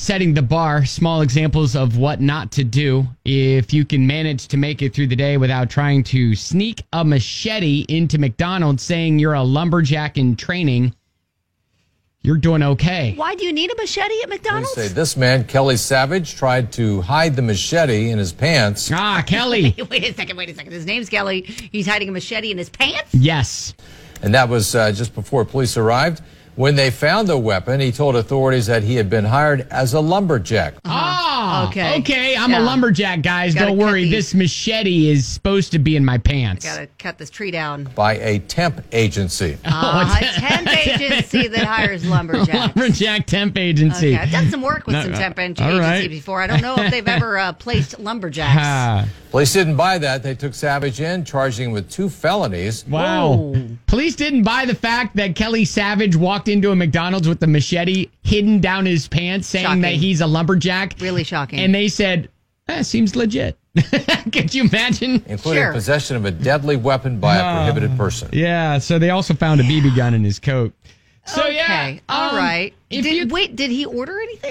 setting the bar, small examples of what not to do. If you can manage to make it through the day without trying to sneak a machete into McDonald's saying you're a lumberjack in training, you're doing okay. Why do you need a machete at McDonald's? Police say this man, Kelly Savage, tried to hide the machete in his pants. Ah, Kelly. Wait a second. His name's Kelly. He's hiding a machete in his pants? Yes. And that was just before police arrived. When they found the weapon, he told authorities that he had been hired as a lumberjack. Ah, okay. I'm a Yeah. lumberjack, guys. Gotta Don't cut worry. these. This machete is supposed to be in my pants. Gotta cut this tree down. By a temp agency. A temp agency that hires lumberjacks. Lumberjack temp agency. Okay, I've done some work with some temp agencies right. before. I don't know if they've ever placed lumberjacks. Ah, Police didn't buy that. They took Savage in, charging him with 2 felonies. wow. Whoa. Police didn't buy the fact that Kelly Savage walked into a McDonald's with the machete hidden down his pants saying Shocking. that he's a lumberjack. Really shocking. And they said, seems legit. Could you imagine? Including Sure. possession of a deadly weapon by a prohibited person. Yeah, so they also found a BB gun in his coat. So okay. yeah, All right. If Did he order anything?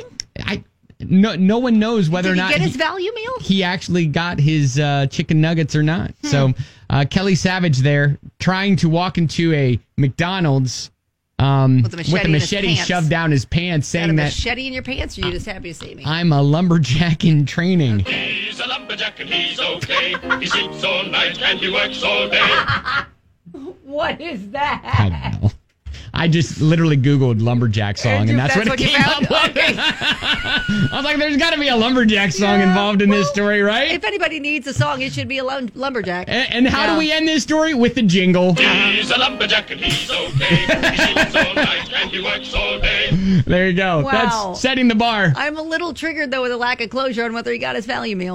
no one knows whether Did or he not get his value meal? he actually got his chicken nuggets or not. So Kelly Savage there trying to walk into a McDonald's with a a machete in his machete pants. shoved down his pants, Got a saying that machete in your pants, or are you just happy to see me? I'm a lumberjack in training. He's a lumberjack and he's okay. He sleeps all night and he works all day. What is that? I don't know. I just literally Googled lumberjack song, and that's what it you came found? up with. Okay. I was like, there's got to be a lumberjack song Yeah, involved in this well, story, right? If anybody needs a song, it should be a lumberjack. And how Yeah. do we end this story? With the jingle. He's a lumberjack and he's okay. He sleeps all night and he works all day. There you go. Wow. That's setting the bar. I'm a little triggered, though, with a lack of closure on whether he got his value meal.